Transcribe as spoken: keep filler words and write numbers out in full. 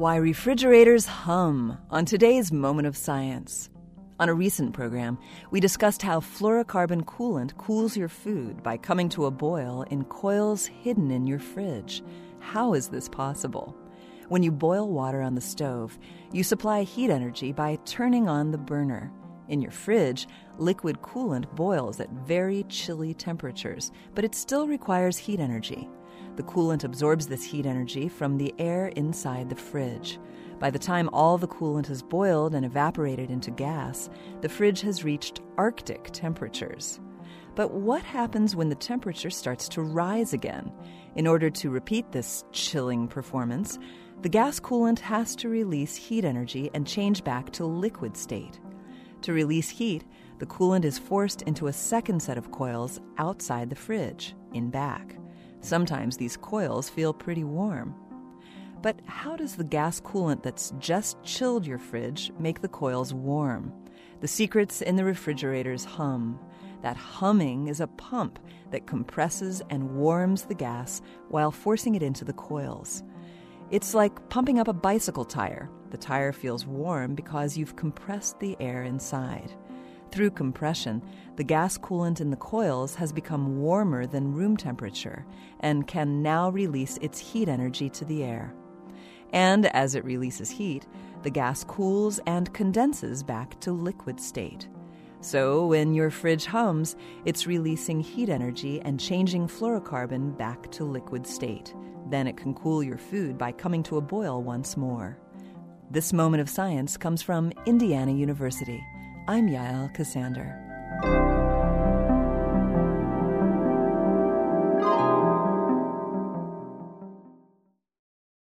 Why refrigerators hum on today's Moment of Science. On a recent program, we discussed how fluorocarbon coolant cools your food by coming to a boil in coils hidden in your fridge. How is this possible? When you boil water on the stove, you supply heat energy by turning on the burner. In your fridge, liquid coolant boils at very chilly temperatures, but it still requires heat energy. The coolant absorbs this heat energy from the air inside the fridge. By the time all the coolant has boiled and evaporated into gas, the fridge has reached Arctic temperatures. But what happens when the temperature starts to rise again? In order to repeat this chilling performance, the gas coolant has to release heat energy and change back to liquid state. To release heat, the coolant is forced into a second set of coils outside the fridge, in back. Sometimes these coils feel pretty warm. But how does the gas coolant that's just chilled your fridge make the coils warm? The secret's in the refrigerator's hum. That humming is a pump that compresses and warms the gas while forcing it into the coils. It's like pumping up a bicycle tire. The tire feels warm because you've compressed the air inside. Through compression, the gas coolant in the coils has become warmer than room temperature and can now release its heat energy to the air. And as it releases heat, the gas cools and condenses back to liquid state. So when your fridge hums, it's releasing heat energy and changing fluorocarbon back to liquid state. Then it can cool your food by coming to a boil once more. This Moment of Science comes from Indiana University. I'm Yael Ksander.